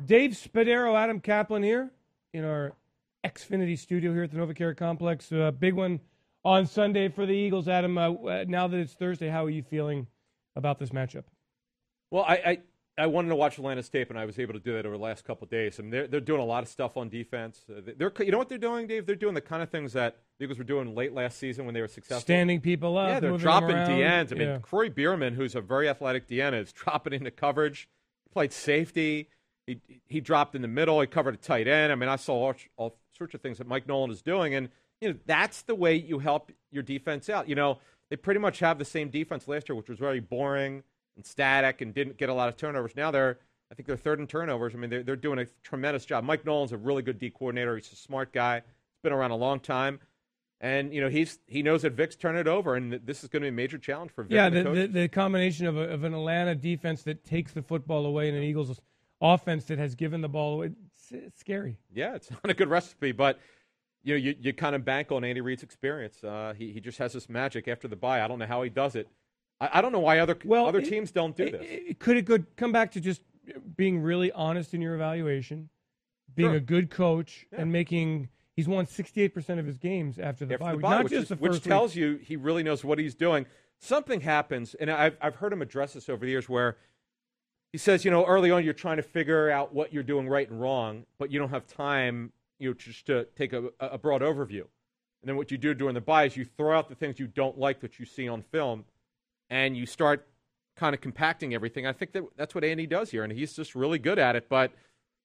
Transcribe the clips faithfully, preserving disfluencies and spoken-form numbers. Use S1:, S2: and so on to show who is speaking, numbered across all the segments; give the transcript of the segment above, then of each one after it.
S1: Dave Spadaro, Adam Kaplan here in our Xfinity studio here at the NovaCare Complex. A uh, big one on Sunday for the Eagles. Adam, uh, now that it's Thursday, how are you feeling about this matchup?
S2: Well, I, I, I wanted to watch Atlanta's tape, and I was able to do that over the last couple of days. I mean, they're, they're doing a lot of stuff on defense. Uh, they're, you know what they're doing, Dave? They're doing the kind of things that the Eagles were doing late last season when they were successful.
S1: Standing people up.
S2: Yeah, they're
S1: moving
S2: dropping
S1: them around.
S2: D Ns. I mean,
S1: yeah.
S2: Corey Bierman, who's a very athletic D N, is dropping into coverage. He played safety. He he dropped in the middle. He covered a tight end. I mean, I saw all, all sorts of things that Mike Nolan is doing, and you know that's the way you help your defense out. You know, they pretty much have the same defense last year, which was very boring and static and didn't get a lot of turnovers. Now they're, I think they're third in turnovers. I mean, they're they're doing a tremendous job. Mike Nolan's a really good D coordinator. He's a smart guy. He's been around a long time. And, you know, he's he knows that Vic's turning it over, and this is going to be a major challenge for Vic.
S1: Yeah,
S2: and the,
S1: the, the, the combination of, a, of an Atlanta defense that takes the football away and an Eagles offense that has given the ball away, it's, it's scary.
S2: Yeah, it's not a good recipe, but you know, you, you kind of bank on Andy Reid's experience. Uh, he he just has this magic after the bye. I don't know how he does it. I, I don't know why other
S1: well,
S2: other
S1: it,
S2: teams don't do
S1: it,
S2: this.
S1: It, could it could come back to just being really honest in your evaluation, being
S2: Sure.
S1: a good coach,
S2: Yeah.
S1: and making – he's won sixty-eight percent of his games after the
S2: After
S1: bye
S2: the
S1: week,
S2: bye,
S1: not
S2: which,
S1: just
S2: is,
S1: the
S2: which
S1: first
S2: tells
S1: week.
S2: you he really knows what he's doing. Something happens, and I've I've heard him address this over the years, where he says, you know, early on you're trying to figure out what you're doing right and wrong, but you don't have time, you know, just to take a, a broad overview. And then what you do during the bye is you throw out the things you don't like that you see on film, and you start kind of compacting everything. I think that that's what Andy does here, and he's just really good at it. But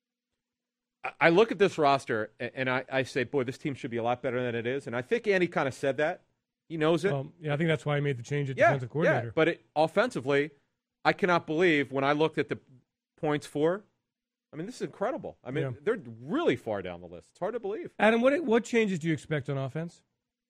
S2: I, I look at this roster, and, and I, I say, boy, this team should be a lot better than it is. And I think Andy kind of said that. He knows it.
S1: Um, yeah, I think that's why he made the change at
S2: yeah,
S1: defensive coordinator.
S2: Yeah, but it, offensively, I cannot believe when I looked at the points for, I mean, this is incredible. I mean,
S1: Yeah.
S2: they're really far down the list. It's hard to believe.
S1: Adam, what what changes do you expect on offense?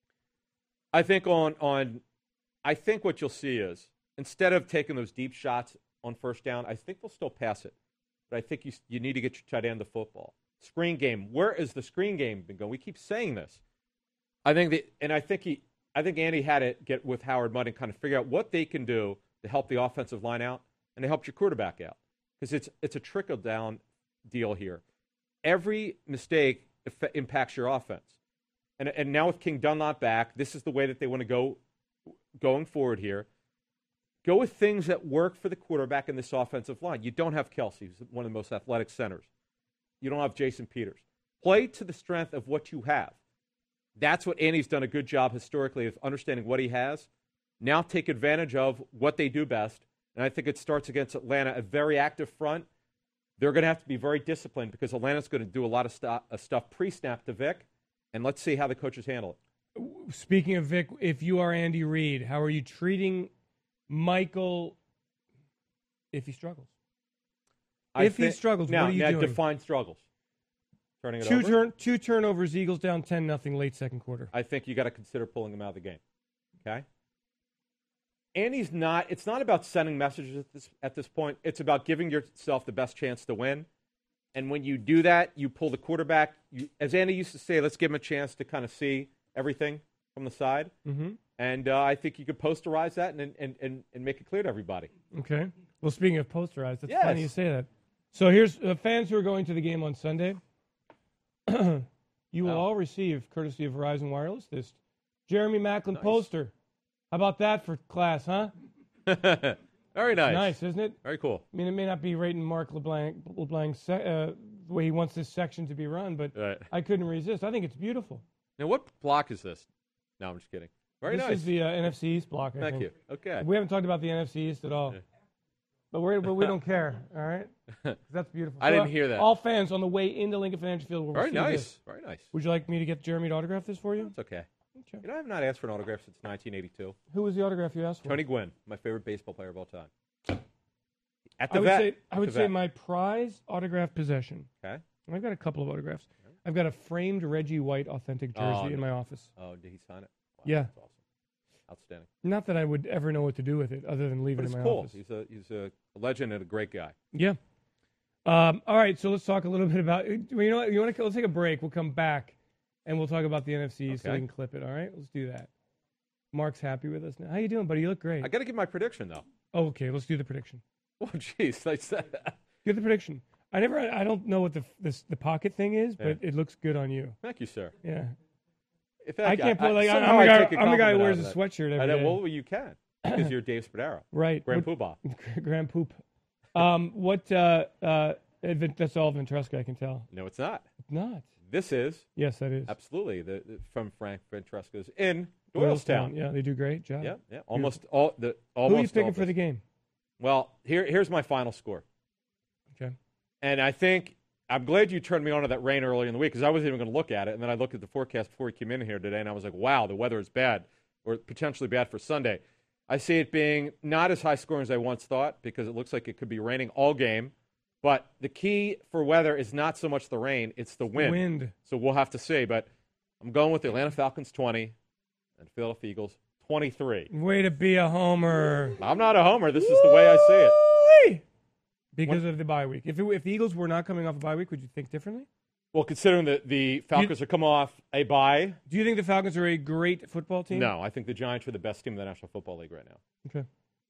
S2: I think on on, I think what you'll see is instead of taking those deep shots on first down, I think they'll still pass it. But I think you you need to get your tight end the football. Screen game. Where is the screen game been going? We keep saying this. I think that, and I think he, I think Andy had to get with Howard Mudd and kind of figure out what they can do to help the offensive line out and to help your quarterback out, because it's it's a trickle down deal here. Every mistake eff- impacts your offense, and and now with King Dunlop back, this is the way that they want to go going forward here. Go with things that work for the quarterback in this offensive line. You don't have Kelsey, who's one of the most athletic centers. You don't have Jason Peters. Play to the strength of what you have. That's what Andy's done a good job historically of understanding what he has. Now take advantage of what they do best. And I think it starts against Atlanta, a very active front. They're going to have to be very disciplined because Atlanta's going to do a lot of stu- uh, stuff pre-snap to Vic. And let's see how the coaches handle it.
S1: Speaking of Vic, if you are Andy Reid, how are you treating Michael if he struggles?
S2: I
S1: if
S2: thi-
S1: he struggles,
S2: now,
S1: what are you
S2: now
S1: doing?
S2: define struggles. Turning it
S1: Two,
S2: over?
S1: turn, two turnovers, Eagles down ten nothing late second quarter.
S2: I think you got to consider pulling him out of the game. Okay? Andy's not, it's not about sending messages at this, at this point. It's about giving yourself the best chance to win. And when you do that, you pull the quarterback. You, as Andy used to say, let's give him a chance to kind of see everything from the side.
S1: Mm-hmm.
S2: And uh, I think you could posterize that and, and, and, and make it clear to everybody.
S1: Okay. Well, speaking of posterized, that's
S2: Yes.
S1: funny you say that. So here's uh, fans who are going to the game on Sunday. You will
S2: Oh.
S1: all receive, courtesy of Verizon Wireless, this Jeremy Macklin
S2: Nice.
S1: poster. How about that for class, huh?
S2: Very nice.
S1: Nice, isn't it?
S2: Very cool.
S1: I mean, it may not be right in Mark LeBlanc, LeBlanc's se- uh, the way he wants this section to be run, but
S2: Right.
S1: I couldn't resist. I think it's beautiful.
S2: Now, what block is this? No, I'm just kidding. Very
S1: this
S2: nice.
S1: is the uh, N F C East block, I
S2: Thank
S1: think.
S2: you. Okay.
S1: We haven't talked about the N F C East at all.
S2: Yeah.
S1: But, we're, but we don't care, all right? 'Cause that's beautiful.
S2: I
S1: So,
S2: didn't
S1: uh,
S2: hear that.
S1: All fans on the way into Lincoln Financial Field will
S2: Very
S1: receive
S2: nice.
S1: this.
S2: Very nice.
S1: Would you like me to get Jeremy to autograph this for you?
S2: It's okay.
S1: Okay.
S2: You know, I have not asked for an autograph since nineteen eighty-two.
S1: Who was the autograph you asked for?
S2: Tony Gwynn, my favorite baseball player of all time. At the
S1: I would
S2: vet.
S1: say I
S2: At
S1: would
S2: the
S1: say
S2: vet.
S1: my prize autograph possession.
S2: Okay.
S1: And I've got a couple of autographs. I've got a framed Reggie White authentic jersey
S2: Oh,
S1: in
S2: no.
S1: my office.
S2: Oh, did he sign it? Wow,
S1: Yeah.
S2: That's awesome. Outstanding.
S1: Not that I would ever know what to do with it, other than leave
S2: But
S1: it
S2: it's
S1: in my
S2: cool.
S1: office.
S2: He's a he's a legend and a great guy.
S1: Yeah. Um, all right, so let's talk a little bit about. Well, you know what? You want to? Let's take a break. We'll come back, and we'll talk about the N F C so we
S2: Okay.
S1: can clip it. All right, let's do that. Mark's happy with us now. How you doing, buddy? You look great.
S2: I got to give my prediction though.
S1: Oh, okay, let's do the prediction.
S2: Oh, jeez, I said that.
S1: Give the prediction. I never. I don't know what the this, the pocket thing is, but
S2: Yeah.
S1: it looks good on you.
S2: Thank you, sir.
S1: Yeah.
S2: In fact,
S1: I can't put like I'm
S2: somehow
S1: the
S2: I
S1: guy.
S2: take a
S1: I'm the guy who
S2: compliment
S1: wears
S2: out
S1: a
S2: of that.
S1: sweatshirt every
S2: I
S1: day.
S2: know, well, you can because you're Dave Spadaro,
S1: Right.
S2: Grand
S1: What-
S2: Poobah.
S1: Grand Poop. Um, what? Uh, uh, Vin- that's all Ventresca, I can tell.
S2: No, it's not.
S1: It's not.
S2: This is
S1: Yes, that is.
S2: absolutely the, the- from Frank Ventresca's in Doylestown.
S1: Yeah, they do a great job.
S2: Yeah, yeah. Almost all the almost.
S1: Who are you picking
S2: all
S1: for the
S2: this.
S1: game?
S2: Well, here here's my final score,
S1: Okay.
S2: and I think I'm glad you turned me on to that rain earlier in the week because I wasn't even going to look at it, and then I looked at the forecast before we came in here today, and I was like, wow, the weather is bad or potentially bad for Sunday. I see it being not as high scoring as I once thought because it looks like it could be raining all game. But the key for weather is not so much the rain, it's the wind.
S1: Wind.
S2: So we'll have to see. But I'm going with the Atlanta Falcons twenty and Philadelphia Eagles twenty-three.
S1: Way to be a homer.
S2: I'm not a homer. This is the way I see it.
S1: Woo-wee! Because of the bye week. If, it, if the Eagles were not coming off a bye week, would you think differently?
S2: Well, considering that the Falcons are coming off a bye,
S1: Do you think the Falcons are a great football team?
S2: no, I think the Giants are the best team in the National Football League right now.
S1: Okay.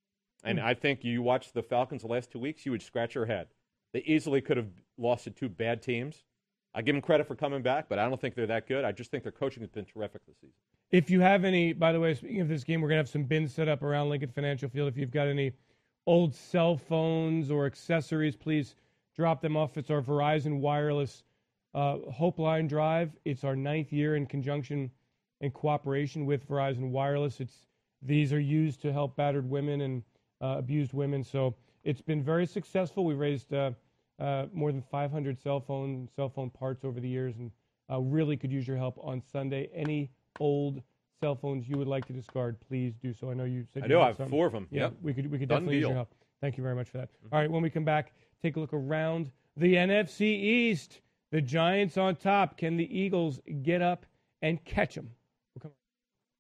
S2: And I think you watch the Falcons the last two weeks, you would scratch your head. They easily could have lost to two bad teams. I give them credit for coming back, but I don't think they're that good. I just think their coaching has been terrific this season.
S1: If you have any, by the way, speaking of this game, we're going to have some bins set up around Lincoln Financial Field. If you've got any old cell phones or accessories, please drop them off. It's our Verizon Wireless uh, Hope Line Drive. It's our ninth year in conjunction and cooperation with Verizon Wireless. It's These are used to help battered women and uh, abused women. So it's been very successful. We raised uh, uh, more than five hundred cell phone cell phone parts over the years, and uh, really could use your help on Sunday. Any old cell phones you would like to discard, please do so. I know you said
S2: I
S1: you
S2: do.
S1: had
S2: I have
S1: some.
S2: four of them.
S1: Yeah,
S2: Yep.
S1: we could we could
S2: Done
S1: definitely use
S2: deal.
S1: your help. Thank you very much for that. All right, when we come back, take a look around the N F C East. The Giants on top. Can the Eagles get up and catch them? We'll come